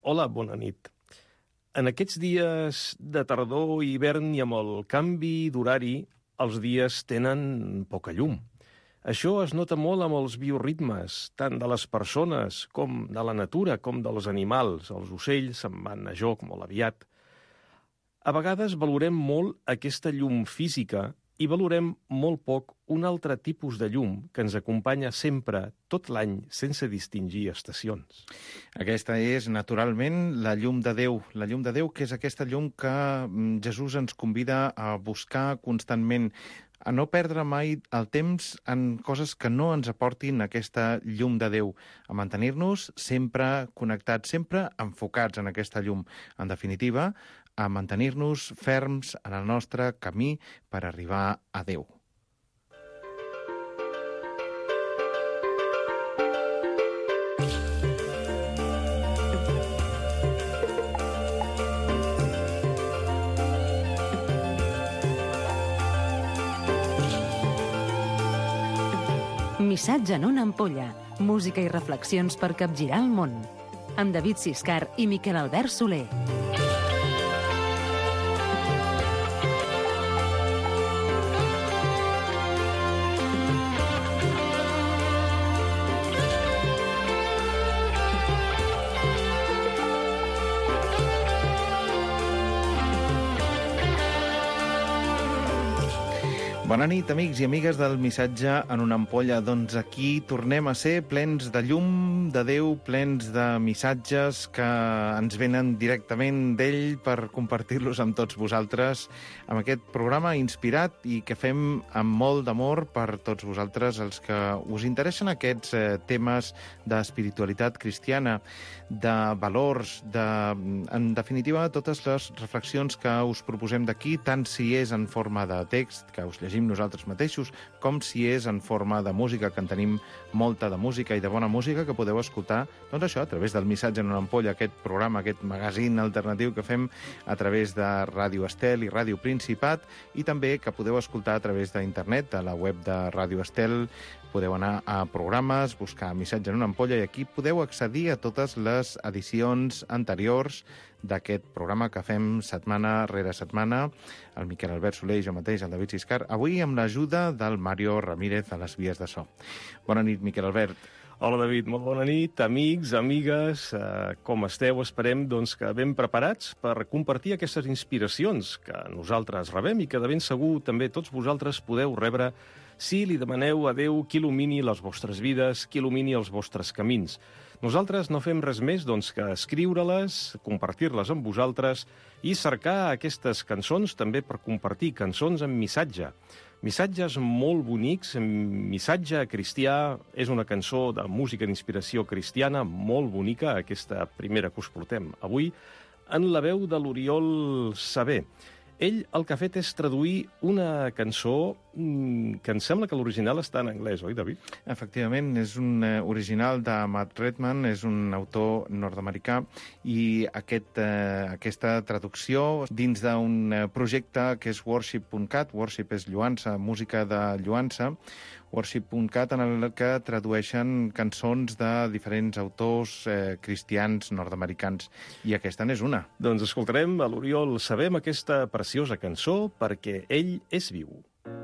Hola, bona nit. En aquests dies de tardor i hivern i amb el canvi d'horari, els dies tenen poca llum. Això es nota molt amb els bioritmes, tant de les persones com de la natura, com dels animals. Els ocells se'n van a joc molt aviat. A vegades valorem molt aquesta llum física i valorem molt poc un altre tipus de llum que ens acompanya sempre, tot l'any, sense distingir estacions. Aquesta és, naturalment, la llum de Déu. La llum de Déu, que és aquesta llum que Jesús ens convida a buscar constantment, a no perdre mai el temps en coses que no ens aportin aquesta llum de Déu, a mantenir-nos sempre connectats, sempre enfocats en aquesta llum. En definitiva, a mantenir-nos ferms en el nostre camí per arribar a Déu. Missatge en una ampolla. Música i reflexions per capgirar el món. Amb David Siscar i Miquel Albert Soler. Bona nit, amics i amigues del Missatge en una ampolla. Doncs aquí tornem a ser plens de llum, de Déu, plens de missatges que ens venen directament d'ell per compartir-los amb tots vosaltres, amb aquest programa inspirat i que fem amb molt d'amor per tots vosaltres, els que us interessen aquests temes d'espiritualitat cristiana, de valors, en definitiva, totes les reflexions que us proposem d'aquí, tant si és en forma de text, que us llegim nosaltres mateixos, com si és en forma de música, que en tenim molta de música i de bona música que podeu escoltar, doncs això, a través del Missatge en una ampolla, aquest programa, aquest magazín alternatiu que fem a través de Ràdio Estel i Ràdio Principat, i també que podeu escoltar a través d'internet, a la web de Ràdio Estel. Podeu anar a programes, buscar Missatge en una ampolla i aquí podeu accedir a totes les edicions anteriors d'aquest programa que fem setmana rere setmana, el Miquel Albert Soler i jo mateix, el David Siscar, avui amb l'ajuda del Mario Ramírez a les vies de so. Bona nit, Miquel Albert. Hola, David, molt bona nit, amics, amigues, com esteu? Esperem doncs, que ben preparats per compartir aquestes inspiracions que nosaltres rebem i que de ben segur també tots vosaltres podeu rebre si li demaneu a Déu que il·lumini les vostres vides, que il·lumini els vostres camins. Nosaltres no fem res més doncs, que escriure-les, compartir-les amb vosaltres i cercar aquestes cançons també per compartir cançons amb missatge. Missatges molt bonics. Missatge cristià és una cançó de música d'inspiració cristiana molt bonica, aquesta primera que us portem avui, en la veu de l'Oriol Sabé. Ell el que ha fet és traduir una cançó que em sembla que l'original està en anglès, oi, David? Efectivament, és un original de Matt Redman, és un autor nord-americà, i aquesta traducció dins d'un projecte que és Worship.cat, Worship és lloança, música de lloança, Worship.cat, en el que tradueixen cançons de diferents autors cristians nord-americans, i aquesta n'és una. Doncs escoltarem a l'Oriol Sabé amb aquesta preciosa cançó, Perquè ell és viu.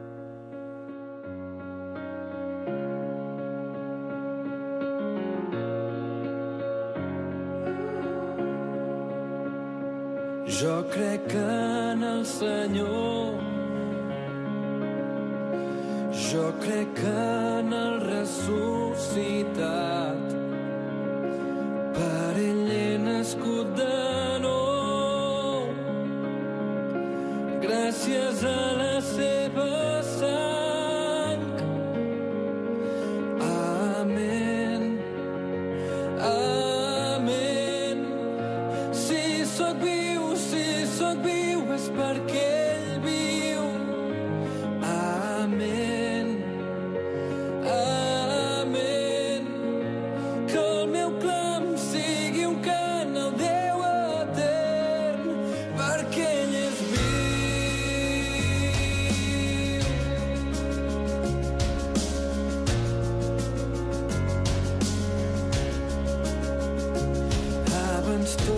Jo crec en el Senyor, jo crec en el ressuscitat, per ell he nascut de nou, gràcies a la seva sang. Amén, amén. Si sóc viu és perquè ell viu. Amén, amén. Que el meu clam sigui un cant al Déu etern, perquè ell és viu. Abans tot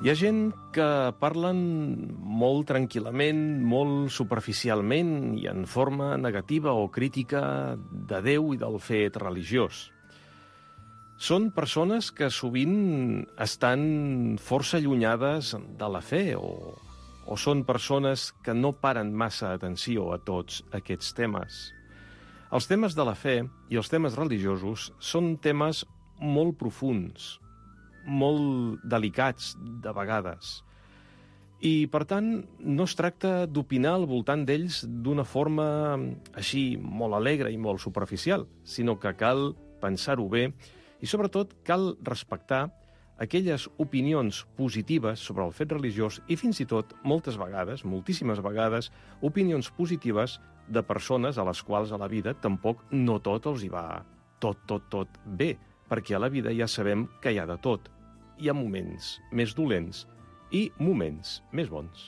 Hi ha gent que parlen molt tranquil·lament, molt superficialment i en forma negativa o crítica de Déu i del fet religiós. Són persones que sovint estan força allunyades de la fe o són persones que no paren massa atenció a tots aquests temes. Els temes de la fe i els temes religiosos són temes molt profuns, molt delicats de vegades. I, per tant, no es tracta d'opinar al voltant d'ells d'una forma així molt alegre i molt superficial, sinó que cal pensar-ho bé i, sobretot, cal respectar aquelles opinions positives sobre el fet religiós i, fins i tot, moltes vegades, moltíssimes vegades, opinions positives de persones a les quals a la vida tampoc no tot els hi va tot bé, perquè a la vida ja sabem que hi ha de tot. Hi ha moments més dolents i moments més bons.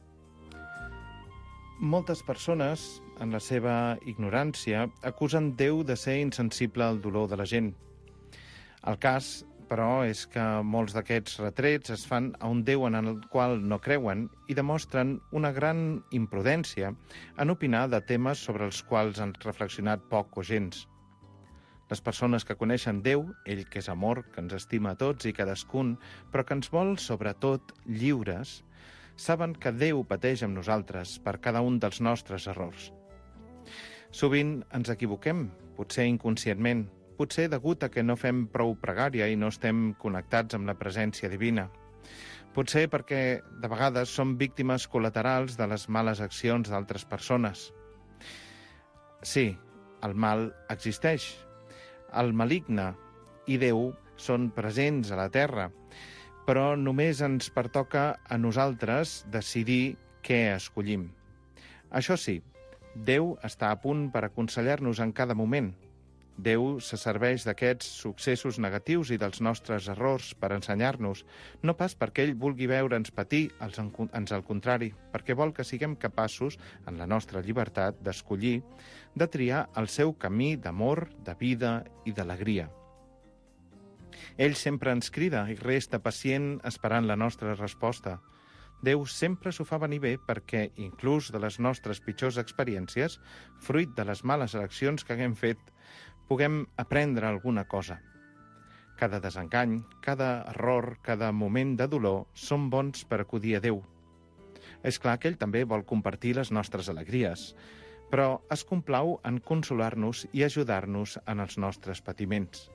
Moltes persones, en la seva ignorància, acusen Déu de ser insensible al dolor de la gent. El cas, però, és que molts d'aquests retrets es fan a un Déu en el qual no creuen i demostren una gran imprudència en opinar de temes sobre els quals han reflexionat poc o gens. Les persones que coneixen Déu, ell que és amor, que ens estima a tots i cadascun, però que ens vol, sobretot, lliures, saben que Déu pateix amb nosaltres per cada un dels nostres errors. Sovint ens equivoquem, potser inconscientment, potser degut a que no fem prou pregària i no estem connectats amb la presència divina. Potser perquè, de vegades, som víctimes col·laterals de les males accions d'altres persones. Sí, el mal existeix. El maligne i Déu són presents a la Terra, però només ens pertoca a nosaltres decidir què escollim. Això sí, Déu està a punt per aconsellar-nos en cada moment. Déu se serveix d'aquests successos negatius i dels nostres errors per ensenyar-nos, no pas perquè ell vulgui veure'ns patir, ans al contrari, perquè vol que siguem capaços, en la nostra llibertat, d'escollir, de triar el seu camí d'amor, de vida i d'alegria. Ell sempre ens crida i resta pacient esperant la nostra resposta. Déu sempre s'ho fa venir bé perquè, inclús de les nostres pitjors experiències, fruit de les males eleccions que haguem fet, puguem aprendre alguna cosa. Cada desengany, cada error, cada moment de dolor són bons per acudir a Déu. És clar que ell també vol compartir les nostres alegries, però es complau en consolar-nos i ajudar-nos en els nostres patiments.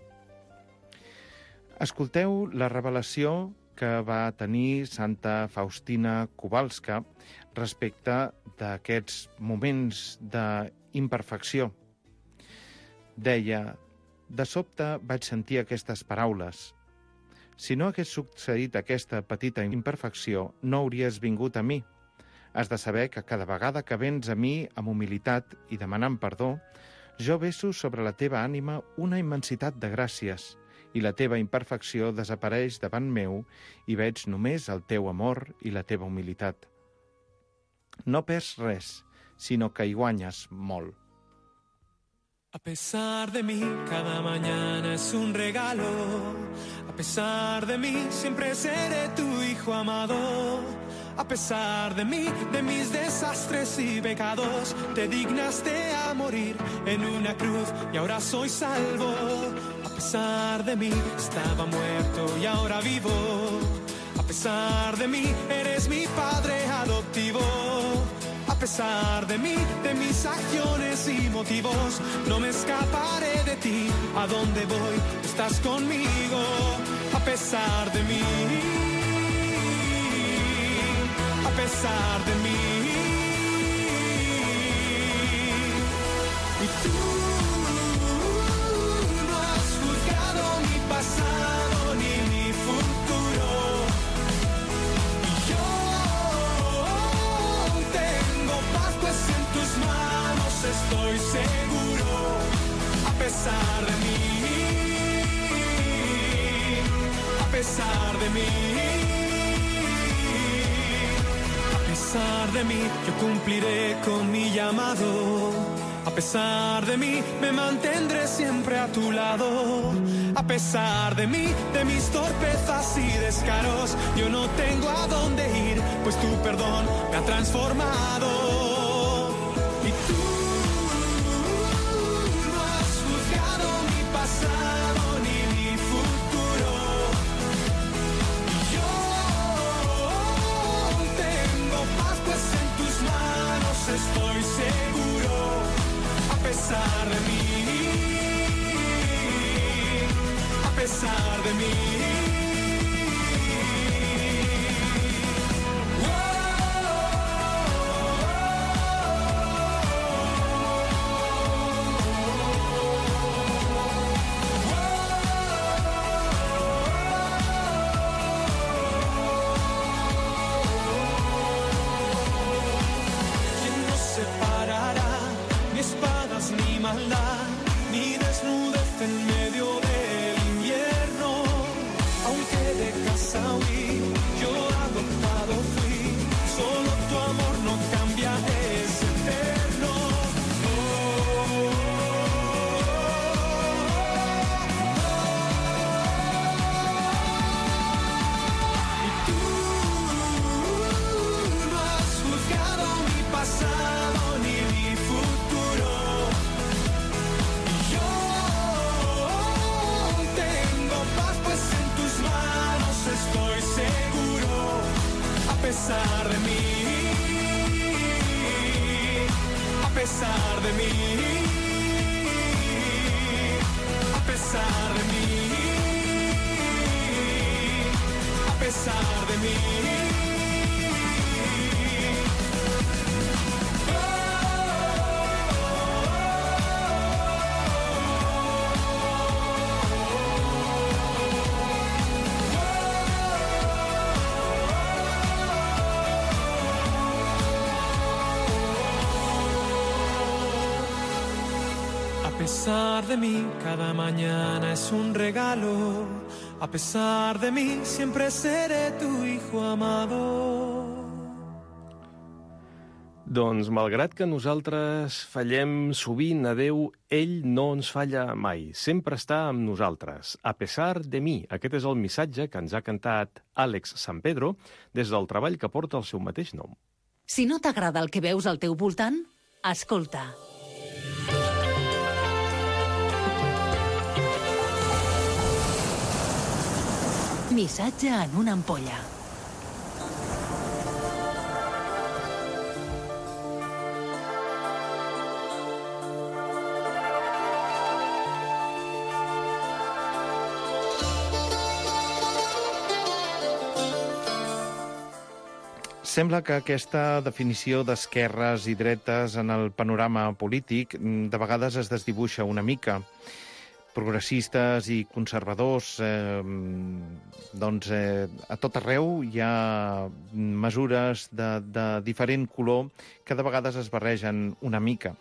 Escolteu la revelació que va tenir Santa Faustina Kowalska respecte d'aquests moments d'imperfecció. Deia, de sobte vaig sentir aquestes paraules. Si no hagués succeït aquesta petita imperfecció, no hauries vingut a mi. Has de saber que cada vegada que vens a mi amb humilitat i demanant perdó, jo vesso sobre la teva ànima una immensitat de gràcies i la teva imperfecció desapareix davant meu i veig només el teu amor i la teva humilitat. No perds res, sinó que hi guanyes molt. A pesar de mí, cada mañana es un regalo. A pesar de mí, siempre seré tu hijo amado. A pesar de mí, de mis desastres y pecados, te dignaste a morir en una cruz y ahora soy salvo. A pesar de mí, estaba muerto y ahora vivo. A pesar de mí, eres mi padre adoptivo. A pesar de mí, de mis acciones y motivos, no me escaparé de ti. A donde voy, estás conmigo. A pesar de mí, a pesar de mí. Y tú no has juzgado mi pasado ni mi futuro. Y yo tengo paz, pues en tus manos estoy seguro. A pesar de mí, a pesar de mí. A pesar de mí, yo cumpliré con mi llamado. A pesar de mí, me mantendré siempre a tu lado. A pesar de mí, de mis torpezas y descaros, yo no tengo a dónde ir, pues tu perdón me ha transformado. Y tú no has juzgado mi pasado ni mi futuro. Y yo tengo paz, pues en tus manos estoy seguro. A pesar de mí, a pesar de mí. ¿Quién nos separará? Ni espadas ni maldad, ni desnudez en medio del invierno. Aunque de casa huí, yo adoptado fui. Solo tu amor no cambia, es eterno. Y tú no has juzgado mi pasado ni mi futuro. Y yo tengo paz, pues en tus manos estoy seguro. A pesar de mí, a pesar de mí, a pesar de mí, a pesar de mí. A pesar de mí, cada mañana es un regalo. A pesar de mí, siempre seré tu hijo amado. Doncs, malgrat que nosaltres fallem sovint a Déu, ell no ens falla mai. Sempre està amb nosaltres. A pesar de mi. Aquest és el missatge que ens ha cantat Àlex San Pedro des del treball que porta el seu mateix nom. Si no t'agrada el que veus al teu voltant, escolta. Missatge en una ampolla. Sembla que aquesta definició d'esquerres i dretes en el panorama polític de vegades es desdibuixa una mica. Progressistes i conservadors, a tot arreu hi ha mesures de diferent color que de vegades es barregen una mica.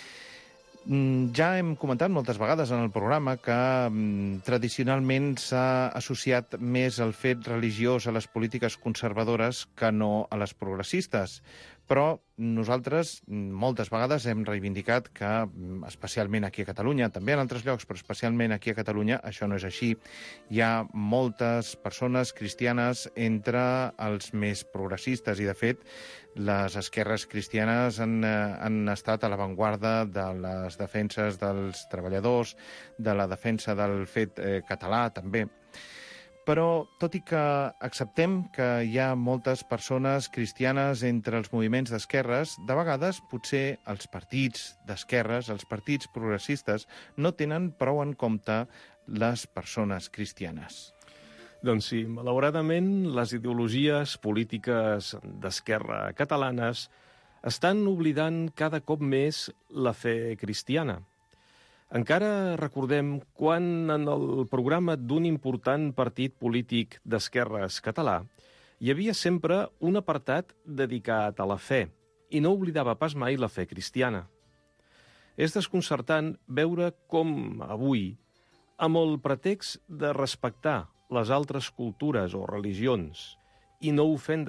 Ja hem comentat moltes vegades en el programa que tradicionalment s'ha associat més el fet religiós a les polítiques conservadores que no a les progressistes. Però nosaltres moltes vegades hem reivindicat que, especialment aquí a Catalunya, també en altres llocs, però especialment aquí a Catalunya, això no és així. Hi ha moltes persones cristianes entre els més progressistes i, de fet, les esquerres cristianes han estat a l'avantguarda de les defenses dels treballadors, de la defensa del fet català, també. Però, tot i que acceptem que hi ha moltes persones cristianes entre els moviments d'esquerres, de vegades potser els partits d'esquerres, els partits progressistes, no tenen prou en compte les persones cristianes. Doncs sí, malauradament, les ideologies polítiques d'esquerra catalanes estan oblidant cada cop més la fe cristiana. Encara recordem quan en el programa d'un important partit polític d'esquerres català hi havia sempre un apartat dedicat a la fe i no oblidava pas mai la fe cristiana. És desconcertant veure com avui, amb el pretext de respectar les altres cultures o religions i no ofendre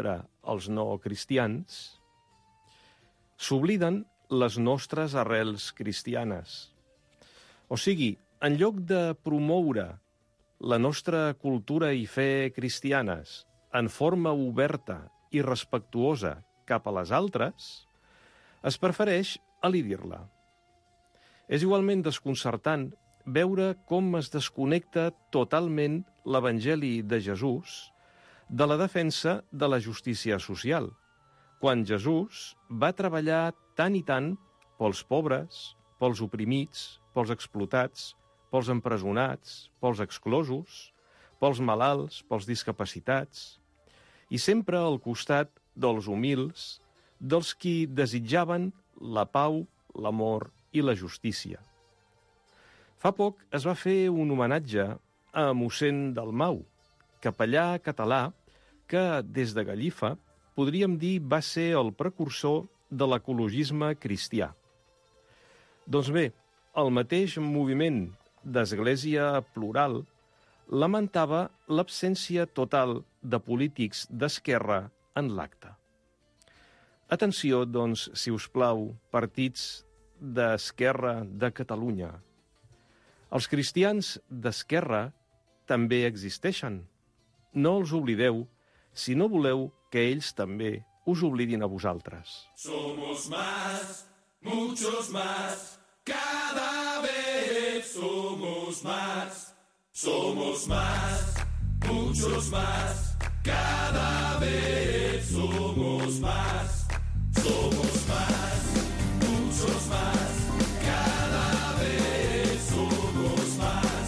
els no cristians, s'obliden les nostres arrels cristianes. O sigui, en lloc de promoure la nostra cultura i fe cristianes en forma oberta i respectuosa cap a les altres, es prefereix elidir-la. És igualment desconcertant veure com es desconnecta totalment l'Evangeli de Jesús de la defensa de la justícia social, quan Jesús va treballar tant i tant pels pobres, pels oprimits, pels explotats, pels empresonats, pels exclosos, pels malalts, pels discapacitats, i sempre al costat dels humils, dels qui desitjaven la pau, l'amor i la justícia. Fa poc es va fer un homenatge a mossèn Dalmau, capellà català que, des de Gallifa, podríem dir va ser el precursor de l'ecologisme cristià. Doncs bé, el mateix moviment d'Església Plural lamentava l'absència total de polítics d'esquerra en l'acte. Atenció, doncs, si us plau, partits d'esquerra de Catalunya. Els cristians d'esquerra també existeixen. No els oblideu si no voleu que ells també us oblidin a vosaltres. Somos más, muchos más, cada vez somos más, muchos más, cada vez somos más, muchos más, cada vez somos más,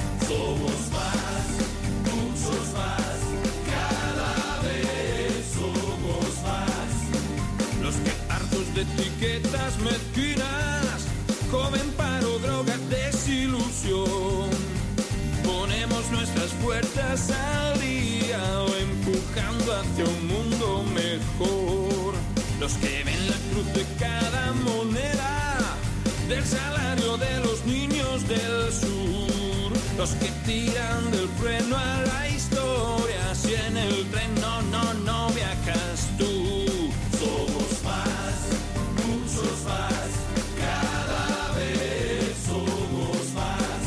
muchos más, cada vez somos más. Los que hartos de etiquetas mezquinas comen paro, drogas, desilusión. Ponemos nuestras puertas al día o empujando hacia un mundo mejor. Los que ven la cruz de cada moneda, del salario de los niños del sur. Los que tiran del freno a la historia, si en el tren no viajas tú. Somos más, muchos más, cada vez somos más,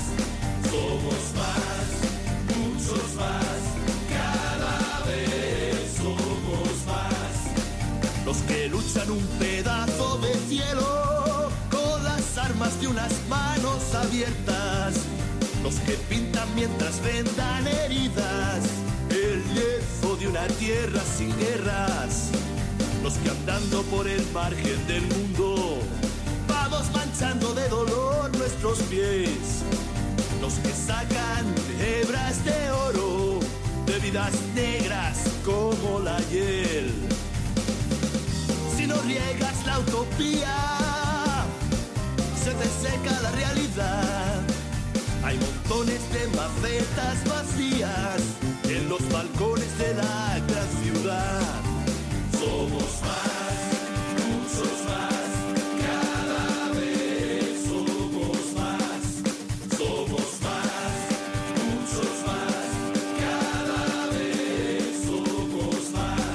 muchos más, cada vez somos más. Los que luchan un pedazo de cielo con las armas de unas manos abiertas. Los que pintan mientras vendan heridas el lienzo de una tierra sin guerras. Los que andando por el margen del mundo vamos manchando de dolor nuestros pies. Los que sacan hebras de oro de vidas negras como la hiel. Si no riegas la utopía, se te seca la realidad. Hay montones de macetas vacías en los balcones de la gran ciudad. Somos más, muchos más, cada vez somos más, muchos más, cada vez somos más.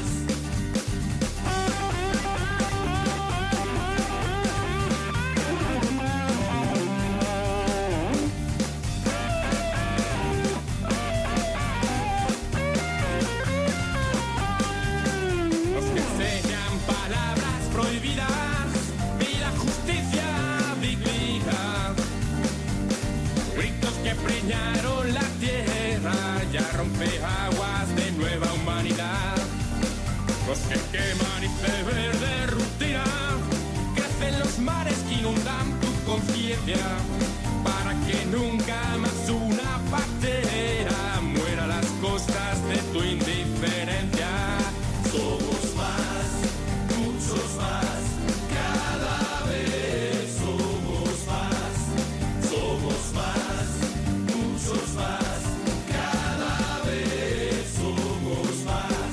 Preñaron la tierra, ya rompe aguas de nueva humanidad. Los que queman y beber de rutina, crecen los mares que inundan tu conciencia, para que nunca más una pantera muera a las costas de tu indiferencia. Somos más, muchos más, cada vez somos más, muchos más, cada vez somos más,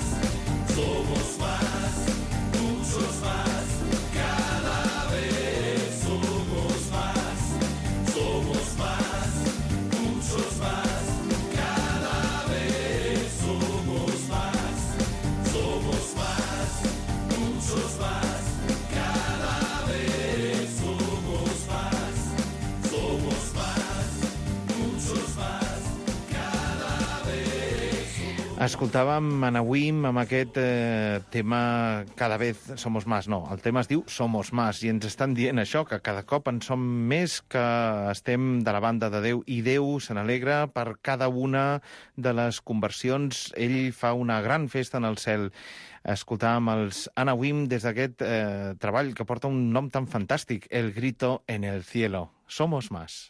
muchos más, cada vez somos más, Escoltàvem Anawim amb aquest tema Cada vez somos más. No, el tema es diu Somos más, i ens estan dient això, que cada cop en som més, que estem de la banda de Déu, i Déu se n'alegra per cada una de les conversions. Ell fa una gran festa en el cel. Escoltàvem els Anawim des d'aquest treball que porta un nom tan fantàstic, El grito en el cielo. Somos más.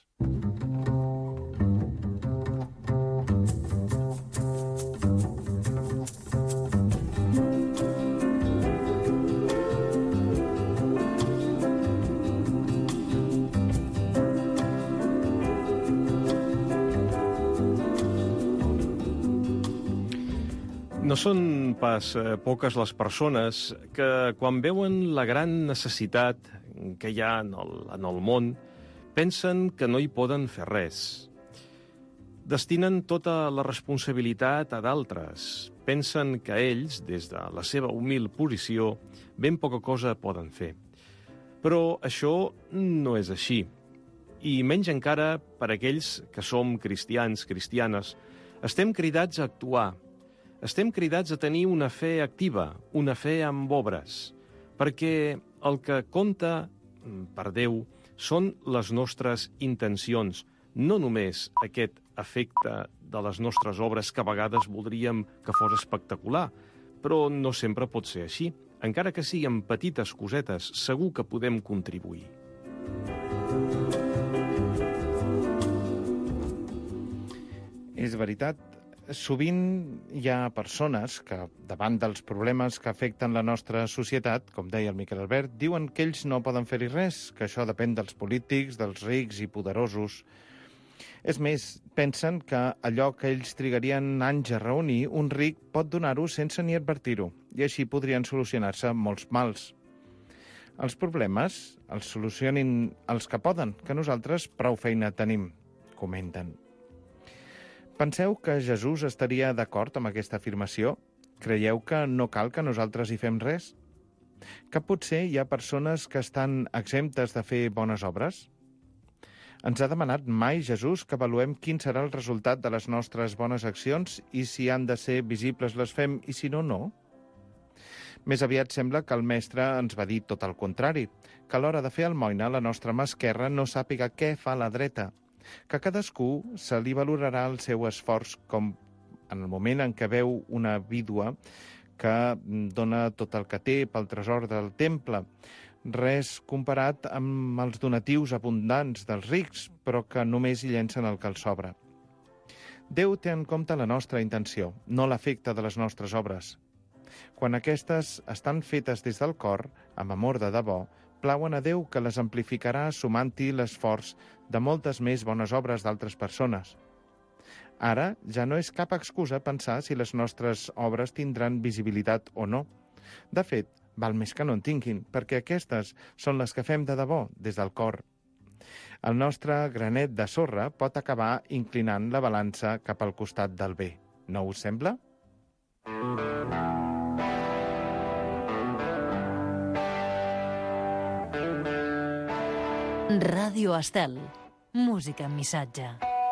No són pas poques les persones que, quan veuen la gran necessitat que hi ha en el món, pensen que no hi poden fer res. Destinen tota la responsabilitat a d'altres. Pensen que ells, des de la seva humil posició, ben poca cosa poden fer. Però això no és així. I menys encara per aquells que som cristians, cristianes, estem cridats a actuar. Estem cridats a tenir una fe activa, una fe amb obres, perquè el que compta per Déu són les nostres intencions, no només aquest efecte de les nostres obres que a vegades voldríem que fos espectacular, però no sempre pot ser així. Encara que siguin petites cosetes, segur que podem contribuir. És veritat. Sovint hi ha persones que, davant dels problemes que afecten la nostra societat, com deia el Miquel Albert, diuen que ells no poden fer-hi res, que això depèn dels polítics, dels rics i poderosos. És més, pensen que allò que ells trigarien anys a reunir, un ric pot donar-ho sense ni advertir-ho, i així podrien solucionar-se molts mals. Els problemes els solucionin els que poden, que nosaltres prou feina tenim, comenten. Penseu que Jesús estaria d'acord amb aquesta afirmació? Creieu que no cal que nosaltres hi fem res? Que potser hi ha persones que estan exemptes de fer bones obres? Ens ha demanat mai Jesús que avaluem quin serà el resultat de les nostres bones accions i si han de ser visibles les fem i si no, no? Més aviat sembla que el mestre ens va dir tot el contrari, que a l'hora de fer almoina la nostra mà esquerra no sàpiga què fa la dreta, que cadascú se li valorarà el seu esforç, com en el moment en què veu una vídua que dona tot el que té pel tresor del temple, res comparat amb els donatius abundants dels rics, però que només hi llencen el que els sobra. Déu té en compte la nostra intenció, no l'efecte de les nostres obres. Quan aquestes estan fetes des del cor, amb amor de debò, plauen a Déu, que les amplificarà sumant-hi l'esforç de moltes més bones obres d'altres persones. Ara ja no és cap excusa pensar si les nostres obres tindran visibilitat o no. De fet, val més que no en tinguin, perquè aquestes són les que fem de debò, des del cor. El nostre granet de sorra pot acabar inclinant la balança cap al costat del bé. No us sembla? Ràdio Estel. Música amb missatge.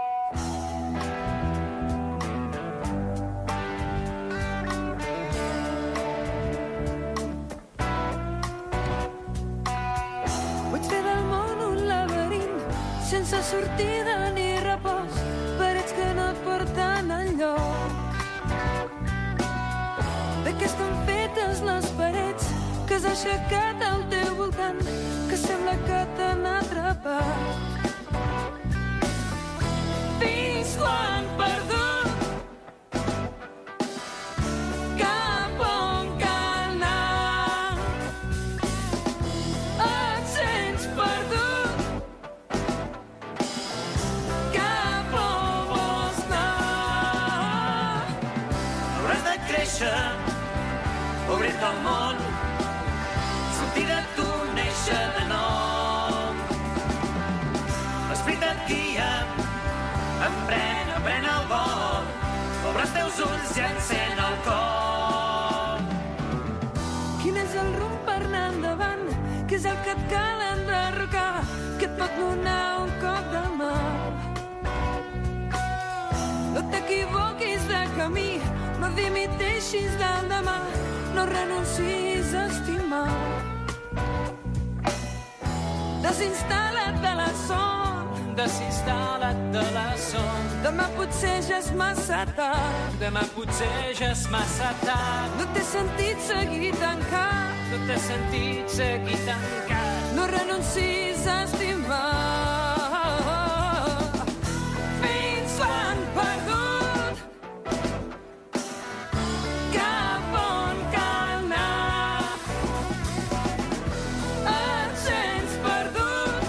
Vull fer del món un laberint sense sortida ni repòs, parets que no et porten enlloc. De què estan fetes les parets que has aixecat al teu voltant, que sembla que t'han atrapat? Fins quan perdut? Cap on cal anar? Et sents perdut? Cap on vols anar? Hauràs de créixer, obrir-te al món, sortir de tu, néixer de nou. L'esperit et guia, emprèn el vol, obre els teus ulls i encén el cor. Quin és el rumb per anar endavant? Què és el que et cal enderrocar? Que et pot donar un cop de mà? No t'equivoquis de camí, no dimiteixis l'endemà, no renuncis a estimar. Desinstal·la't de la son, Desinstal·la't de la son. demà potser ja és massa tard. Demà potser ja és massa tard. No té sentit seguir tancat, No té sentit seguir tancat. no renuncis a estimar. Fins l'han perdut, cap on cal anar. Et sents perdut,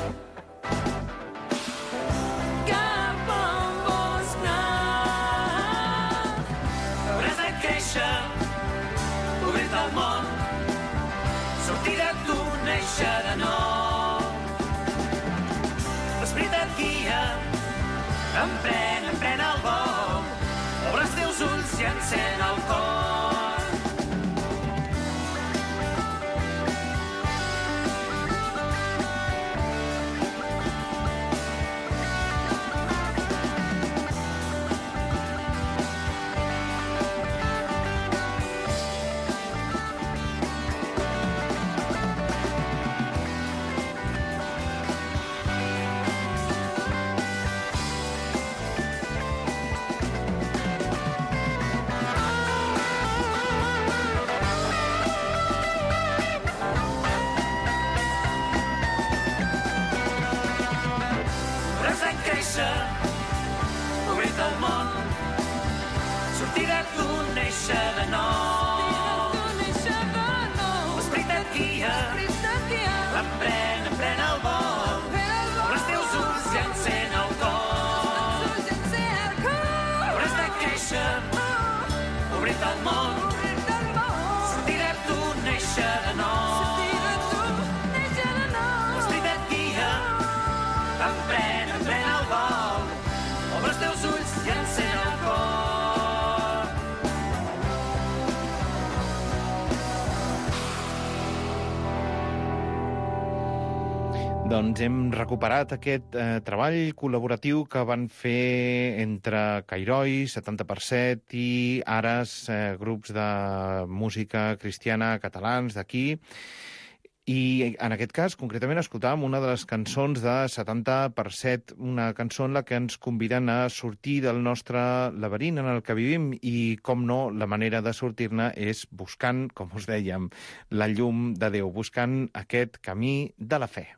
cap on vols anar. Hauràs de créixer, obrir-te al món, sortir de tu, néixer de nou. L'esperit et guia, emprèn el vol. Obre els teus ulls i encén el cor. Hauràs de créixer, obrir-te al món, sortir de tu, néixer de nou. L'esperit et guia, emprèn el vol. Obre els teus ulls i encén el cor. Hauràs de créixer, obrir-te al món, sortir de tu, néixer de nou. L'esperit et guia, emprèn el vol. Obre els teus ulls i encén el cor. Doncs hem recuperat aquest treball col·laboratiu que van fer entre Cairoi, 70% i Ares, grups de música cristiana catalans d'aquí. I en aquest cas, concretament, escoltàvem una de les cançons de 70%, una cançó en la que ens conviden a sortir del nostre laberint en el que vivim i, com no, la manera de sortir-ne és buscant, com us dèiem, la llum de Déu, buscant aquest camí de la fe.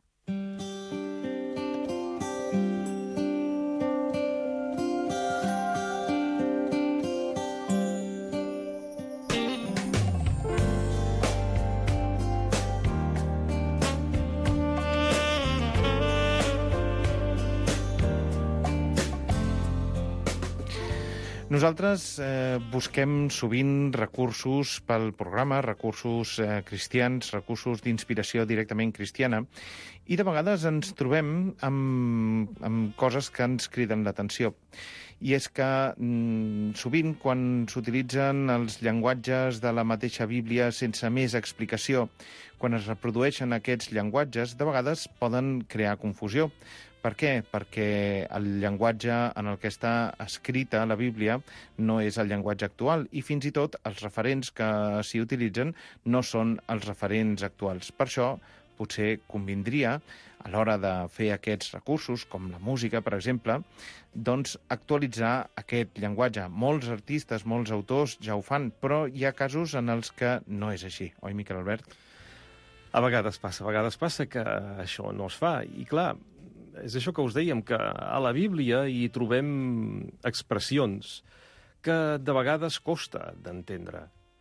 Nosaltres busquem sovint recursos pel programa, recursos cristians, recursos d'inspiració directament cristiana, i de vegades ens trobem amb coses que ens criden l'atenció. I és que sovint, quan s'utilitzen els llenguatges de la mateixa Bíblia sense més explicació, quan es reprodueixen aquests llenguatges, de vegades poden crear confusió. Per què? Perquè el llenguatge en el que està escrita la Bíblia no és el llenguatge actual i fins i tot els referents que s'hi utilitzen no són els referents actuals. Per això, potser convindria, a l'hora de fer aquests recursos, com la música, per exemple, doncs actualitzar aquest llenguatge. Molts artistes, molts autors ja ho fan, però hi ha casos en els que no és així. Oi, Miquel Albert? A vegades passa que això no es fa. I clar, és això que us dèiem, que a la Bíblia hi trobem expressions que de vegades costa d'entendre.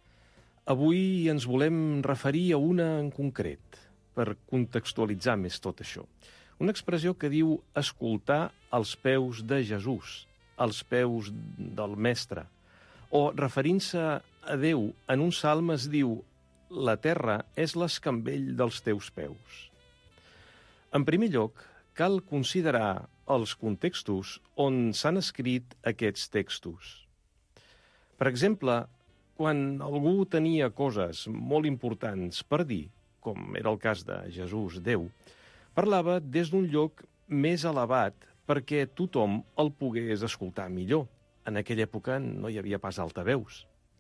Avui ens volem referir a una en concret, per contextualitzar més tot això. Una expressió que diu escoltar als peus de Jesús, als peus del Mestre. O, referint-se a Déu, en un salme es diu la terra és l'escambell dels teus peus. En primer lloc, cal considerar els contextos on s'han escrit aquests textos. Per exemple, quan algú tenia coses molt importants per dir, com era el cas de Jesús, Déu, parlava des d'un lloc més elevat perquè tothom el pogués escoltar millor. En aquella època no hi havia pas altaveus.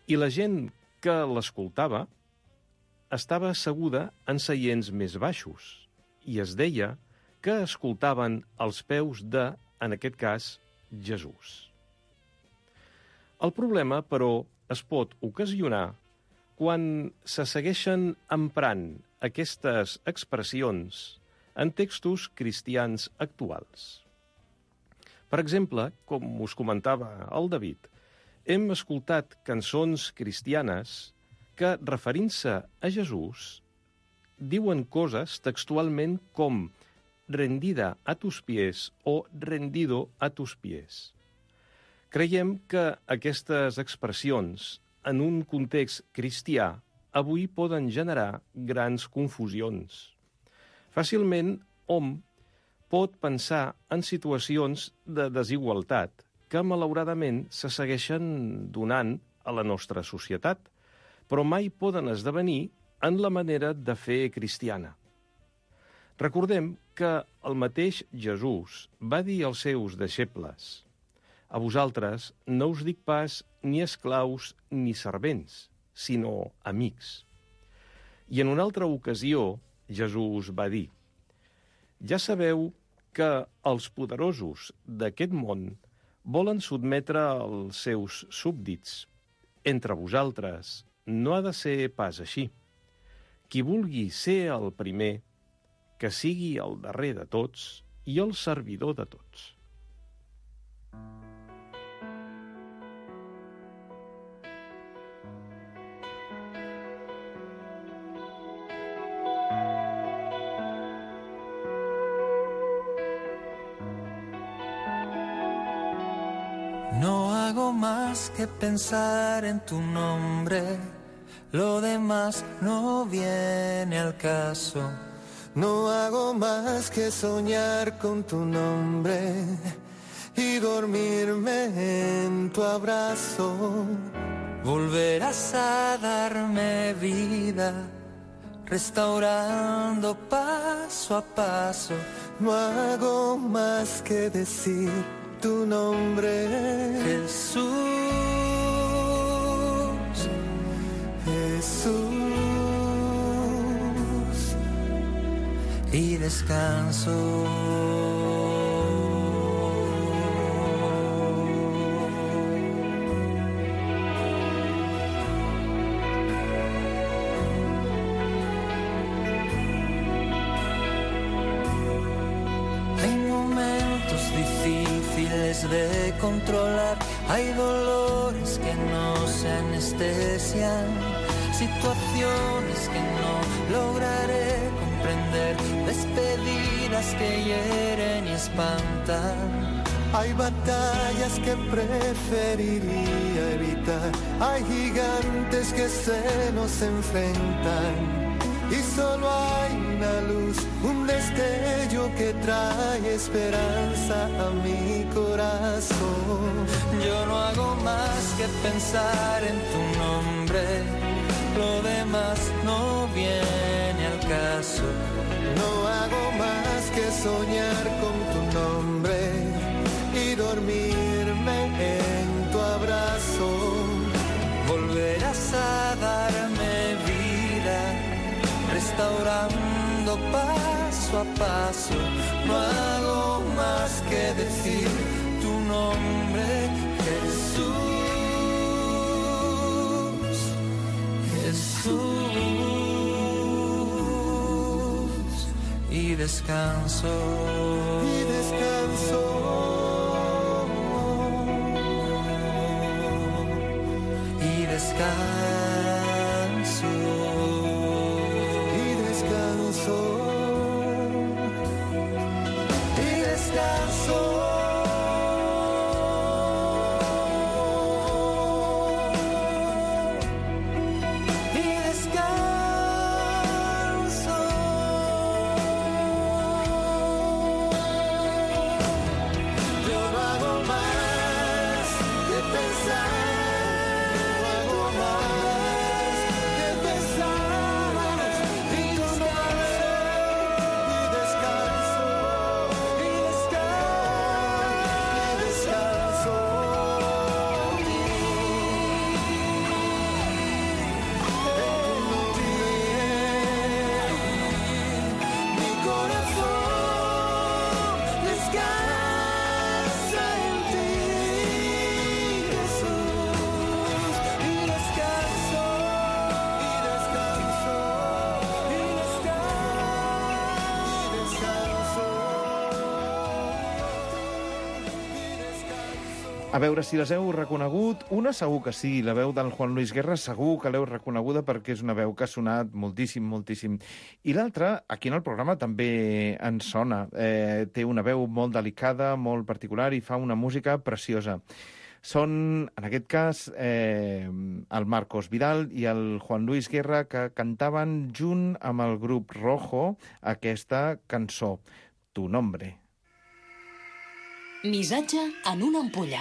I la gent que l'escoltava estava asseguda en seients més baixos i es deia que escoltaven als peus de, en aquest cas, Jesús. El problema, però, es pot ocasionar quan se segueixen emprant aquestes expressions en textos cristians actuals. Per exemple, com us comentava el David, hem escoltat cançons cristianes que, referint-se a Jesús, diuen coses textualment com rendida a tus pies o rendido a tus pies. Creiem que aquestes expressions, en un context cristià, avui poden generar grans confusions. Fàcilment, hom pot pensar en situacions de desigualtat que, malauradament, se segueixen donant a la nostra societat, però mai poden esdevenir en la manera de fer cristiana. Recordem que el mateix Jesús va dir als seus deixebles: a vosaltres no us dic pas ni esclaus ni servents, sinó amics. I en una altra ocasió, Jesús va dir: ja sabeu que els poderosos d'aquest món volen sotmetre els seus súbdits. Entre vosaltres no ha de ser pas així. Qui vulgui ser el primer, que sigui el darrer de tots i el servidor de tots. No hago más que pensar en tu nombre, lo demás no viene al caso. No hago más que soñar con tu nombre y dormirme en tu abrazo. Volverás a darme vida, restaurando paso a paso. No hago más que decir tu nombre, Jesús, Jesús. Y descanso. Hay momentos difíciles de controlar, Hay dolores que no se anestesian, situaciones que no lograré comprender, despedidas que hieren y espantan. hay batallas que preferiría evitar, hay gigantes que se nos enfrentan. Y solo hay una luz, un destello que trae esperanza a mi corazón. Yo no hago más que pensar en tu nombre, lo demás no viene al caso. No hago más que soñar con tu nombre y dormirme en tu abrazo. Volverás a darme vida, restaurando paso a paso. No hago más que decir tu nombre, Jesús, Jesús. Y descanso. Y descanso. Y descanso. A veure si les heu reconegut. Una segur que sí, la veu del Juan Luis Guerra segur que l'heu reconeguda perquè és una veu que ha sonat moltíssim, moltíssim. I l'altra, aquí en el programa també ens sona. Té una veu molt delicada, molt particular i fa una música preciosa. Són, en aquest cas, el Marcos Vidal i el Juan Luis Guerra que cantaven junt amb el grup Rojo aquesta cançó, Tu nombre. Missatge en una ampolla.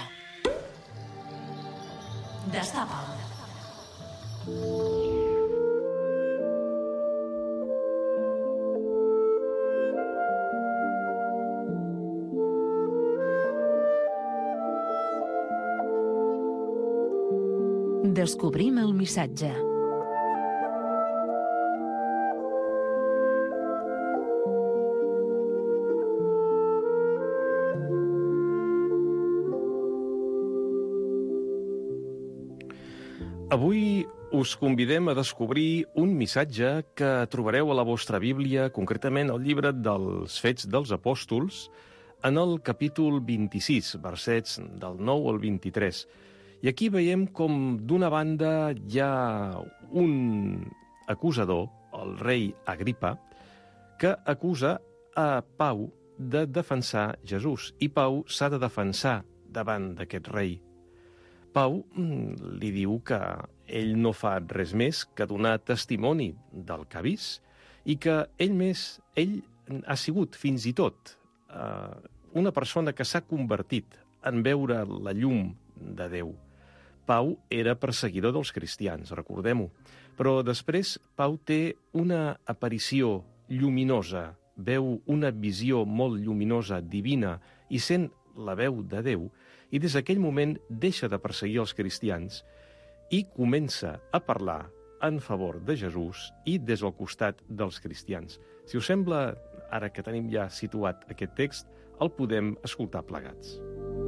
Destapa'l. Descobrim el missatge. Avui us convidem a descobrir un missatge que trobareu a la vostra Bíblia, concretament al llibre dels Fets dels Apòstols, en el capítol 26, versets del 9 al 23. I aquí veiem com, d'una banda, hi ha un acusador, el rei Agripa, que acusa a Pau de defensar Jesús, i Pau s'ha de defensar davant d'aquest rei. Pau li diu que ell no fa res més que donar testimoni del que ha vist i que ell ha sigut fins i tot una persona que s'ha convertit en veure la llum de Déu. Pau era perseguidor dels cristians, recordem-ho, però després Pau té una aparició lluminosa, veu una visió molt lluminosa, divina, i sent la veu de Déu, i des d'aquell moment deixa de perseguir els cristians i comença a parlar en favor de Jesús i des del costat dels cristians. Si us sembla, ara que tenim ja situat aquest text, el podem escoltar plegats.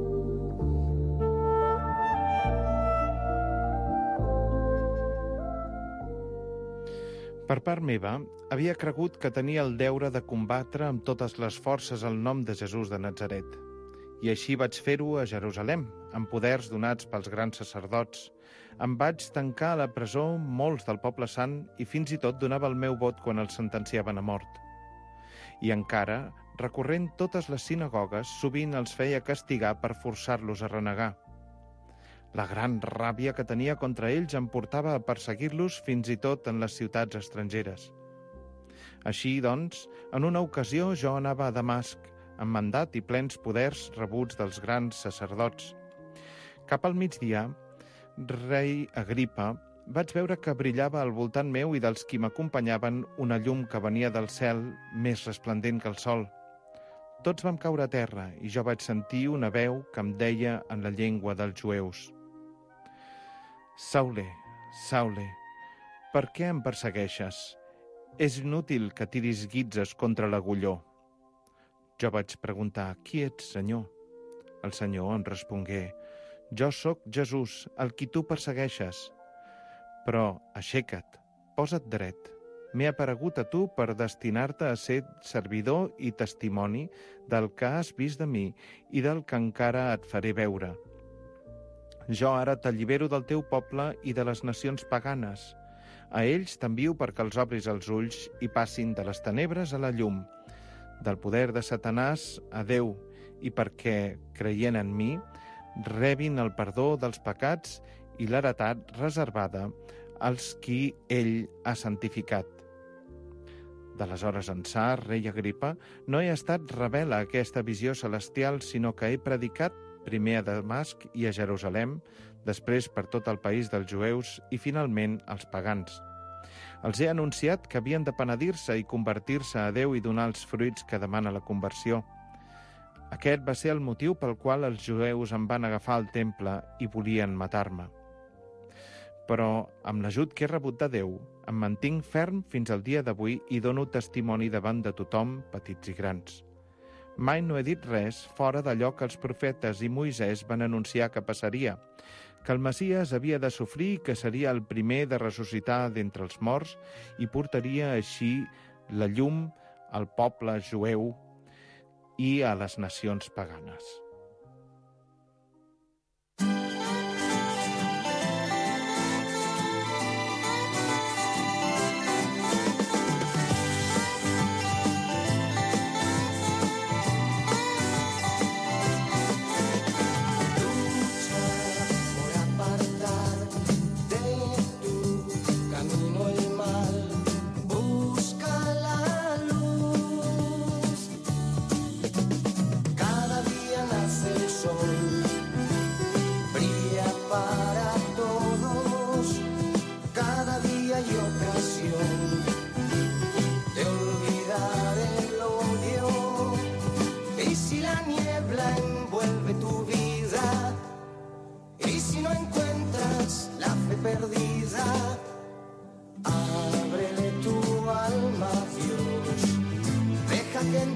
Per part meva, havia cregut que tenia el deure de combatre amb totes les forces el nom de Jesús de Natzaret. I així vaig fer-ho a Jerusalem, amb poders donats pels grans sacerdots. Em vaig tancar a la presó molts del poble sant i fins i tot donava el meu vot quan els sentenciaven a mort. I encara, recorrent totes les sinagogues, sovint els feia castigar per forçar-los a renegar. La gran ràbia que tenia contra ells em portava a perseguir-los fins i tot en les ciutats estrangeres. Així, doncs, en una ocasió jo anava a Damasc, amb mandat i plens poders rebuts dels grans sacerdots. Cap al migdia, rei Agripa, vaig veure que brillava al voltant meu i dels qui m'acompanyaven una llum que venia del cel més resplendent que el sol. Tots vam caure a terra i jo vaig sentir una veu que em deia en la llengua dels jueus: Saule, Saule, per què em persegueixes? És inútil que tiris guitzes contra l'agulló. Jo vaig preguntar: qui ets, Senyor? El Senyor em respongué: jo sóc Jesús, el qui tu persegueixes. Però aixeca't, posa't dret. M'he aparegut a tu per destinar-te a ser servidor i testimoni del que has vist de mi i del que encara et faré veure. Jo ara t'allibero del teu poble i de les nacions paganes. A ells t'envio perquè els obris els ulls i passin de les tenebres a la llum, del poder de Satanàs a Déu, i perquè, creient en mi, rebin el perdó dels pecats i l'heretat reservada als qui ell ha santificat. D'aleshores ençà, rei Agripa, no he estat rebel a aquesta visió celestial, sinó que he predicat primer a Damasc i a Jerusalem, després per tot el país dels jueus i finalment als pagans. Els he anunciat que havien de penedir-se i convertir-se a Déu i donar els fruits que demana la conversió. Aquest va ser el motiu pel qual els jueus em van agafar al temple i volien matar-me. Però, amb l'ajut que he rebut de Déu, em mantinc ferm fins al dia d'avui i dono testimoni davant de tothom, petits i grans. Mai no he dit res fora d'allò que els profetes i Moisès van anunciar que passaria, que el Messies havia de sofrir i que seria el primer de ressuscitar d'entre els morts i portaria així la llum al poble jueu i a les nacions paganes.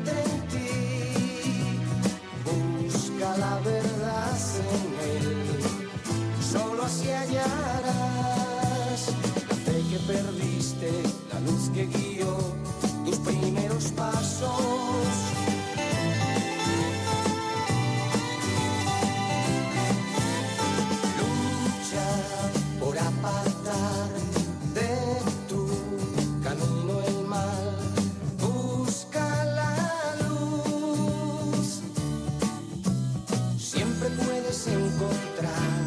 encuentre en ti. Busca la verdad en él, solo así hallarás la fe que perdiste, la luz que guió tus primeros pasos. Lucha por apartar de tu camino el mal. Busca la luz. Siempre puedes encontrar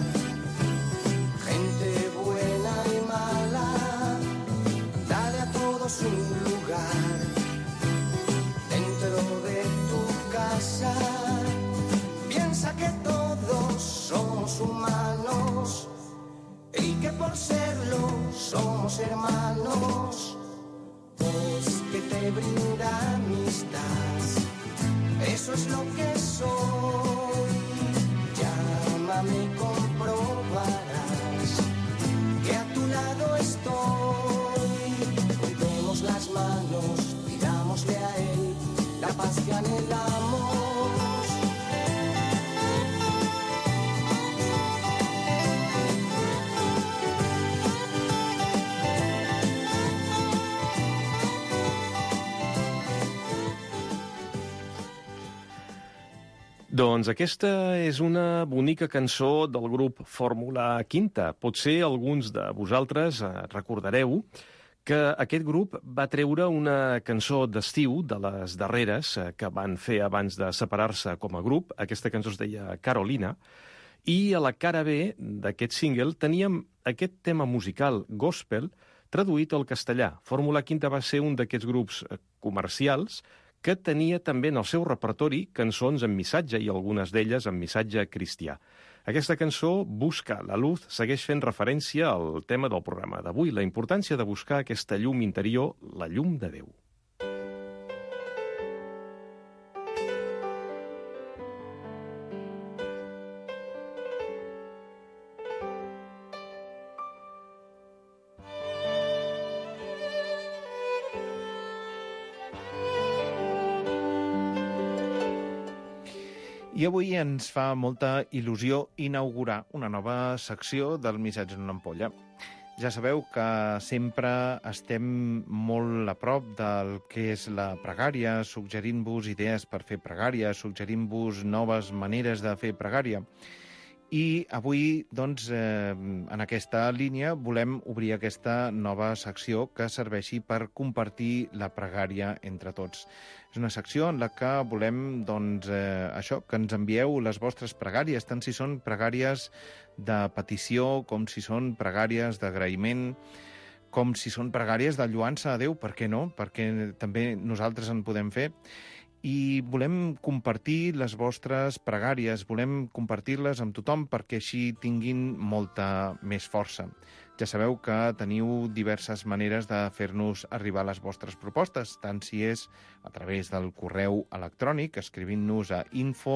gente buena y mala. Dale a todos un lugar dentro de tu casa. Piensa que todos somos humanos y que por serlo somos hermanos. Voz que te brinda amistad, eso es lo que soy. Llámame y comprobarás que a tu lado estoy. Juntemos las manos, pidámosle a él la paz que anhelamos. Doncs aquesta és una bonica cançó del grup Fórmula Quinta. Potser alguns de vosaltres recordareu que aquest grup va treure una cançó d'estiu de les darreres que van fer abans de separar-se com a grup. Aquesta cançó es deia Carolina. I a la cara B d'aquest single teníem aquest tema musical gospel traduït al castellà. Fórmula Quinta va ser un d'aquests grups comercials que tenia també en el seu repertori cançons amb missatge i algunes d'elles amb missatge cristià. Aquesta cançó, Busca la luz, segueix fent referència al tema del programa d'avui, la importància de buscar aquesta llum interior, la llum de Déu. I avui ens fa molta il·lusió inaugurar una nova secció del Missatge en una ampolla. Ja sabeu que sempre estem molt a prop del que és la pregària, suggerint-vos idees per fer pregària, suggerint-vos noves maneres de fer pregària. I avui, doncs, en aquesta línia volem obrir aquesta nova secció que serveixi per compartir la pregària entre tots. És una secció en la que volem, doncs, això, que ens envieu les vostres pregàries, tant si són pregàries de petició, com si són pregàries d'agraïment, com si són pregàries de lloança a Déu, per què no? Perquè també nosaltres en podem fer. I volem compartir les vostres pregàries, volem compartir-les amb tothom perquè així tinguin molta més força. Ja sabeu que teniu diverses maneres de fer-nos arribar les vostres propostes, tant si és a través del correu electrònic, escrivint-nos a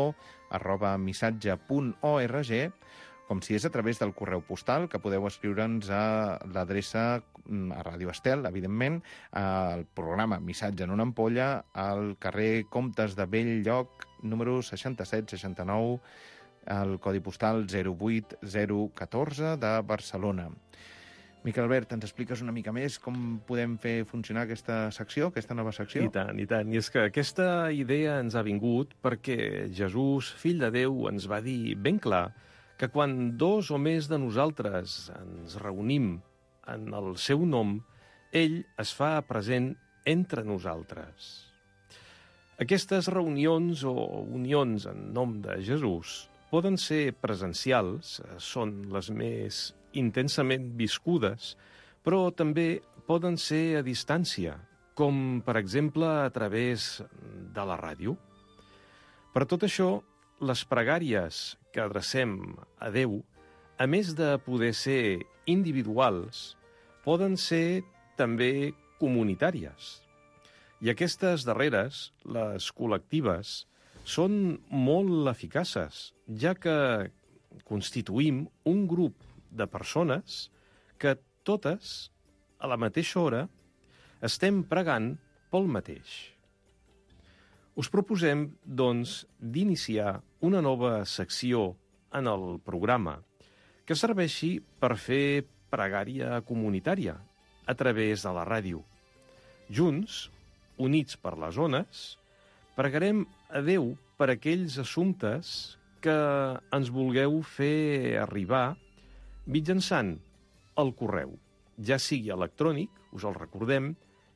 info@missatge.org, com si és a través del correu postal, que podeu escriure'ns a l'adreça a Ràdio Estel, evidentment, al programa Missatge en una ampolla, al carrer Comtes de Bell-lloc, número 6769, al codi postal 08014 de Barcelona. Miquel Albert, ens expliques una mica més com podem fer funcionar aquesta secció, aquesta nova secció? I tant, i tant. I és que aquesta idea ens ha vingut perquè Jesús, fill de Déu, ens va dir ben clar que quan dos o més de nosaltres ens reunim en el seu nom, ell es fa present entre nosaltres. Aquestes reunions o unions en nom de Jesús poden ser presencials, són les més intensament viscudes, però també poden ser a distància, com, per exemple, a través de la ràdio. Per tot això, les pregàries que adrecem a Déu, a més de poder ser individuals, poden ser també comunitàries. I aquestes darreres, les col·lectives, són molt eficaces, ja que constituïm un grup de persones que totes, a la mateixa hora, estem pregant pel mateix. Us proposem, doncs, d'iniciar una nova secció en el programa que serveixi per fer pregària comunitària a través de la ràdio. Junts, units per les ones, pregarem a Déu per aquells assumptes que ens vulgueu fer arribar mitjançant el correu, ja sigui electrònic, us el recordem,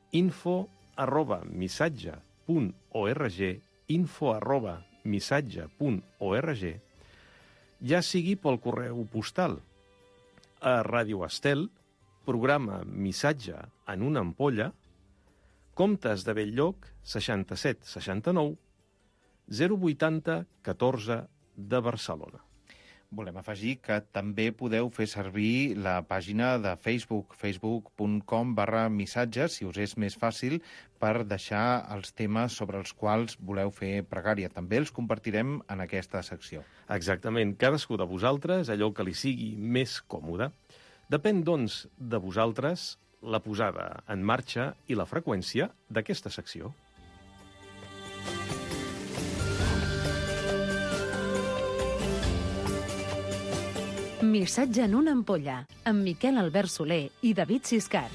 info@missatge.org, info@missatge.org, ja sigui pel correu postal, a Ràdio Estel, programa Missatge en una ampolla, Comtes de Bell-lloc, 67 69 080 14 de Barcelona. Volem afegir que també podeu fer servir la pàgina de Facebook, facebook.com/missatges, si us és més fàcil, per deixar els temes sobre els quals voleu fer pregària. També els compartirem en aquesta secció. Exactament. Cadascú de vosaltres, allò que li sigui més còmode. Depèn, doncs, de vosaltres la posada en marxa i la freqüència d'aquesta secció. Missatge en una ampolla, amb Miquel Albert Soler i David Siscar.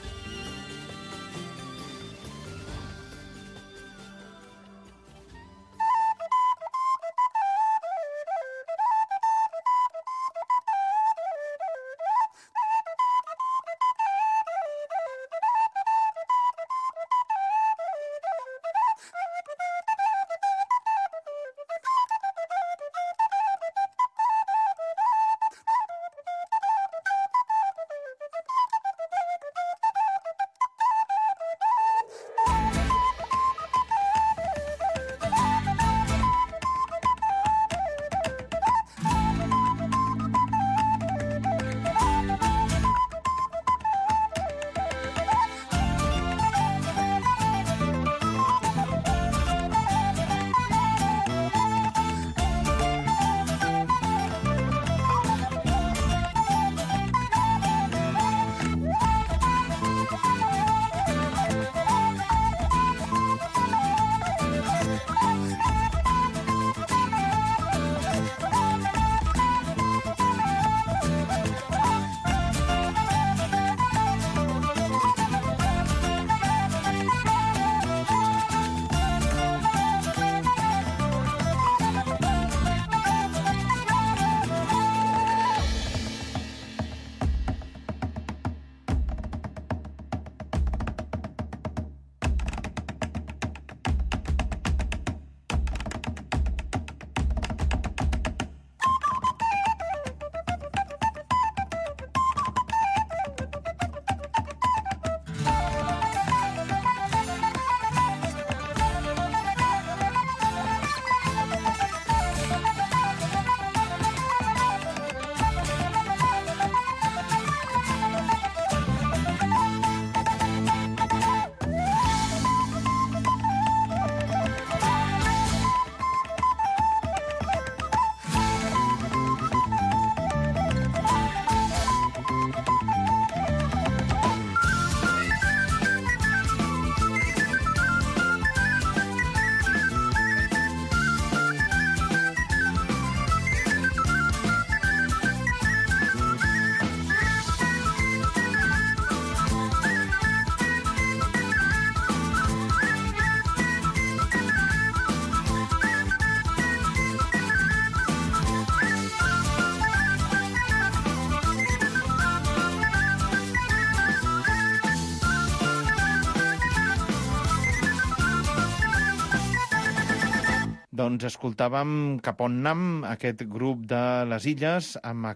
Doncs escoltàvem Cap on Nam, aquest grup de les Illes, amb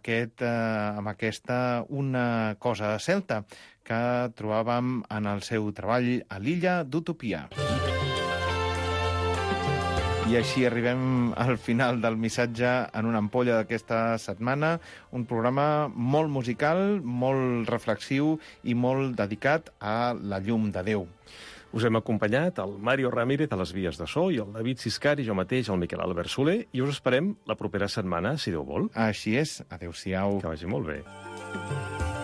aquesta Una cosa celta, que trobàvem en el seu treball a l'Illa d'Utopia. I així arribem al final del missatge en una ampolla d'aquesta setmana, un programa molt musical, molt reflexiu i molt dedicat a la llum de Déu. Us hem acompanyat el Mario Ramírez a les vies de so i el David Siscar i jo mateix, el Miquel Albert Soler, i us esperem la propera setmana, si Déu vol. Així és. Adéu-siau. Que vagi molt bé.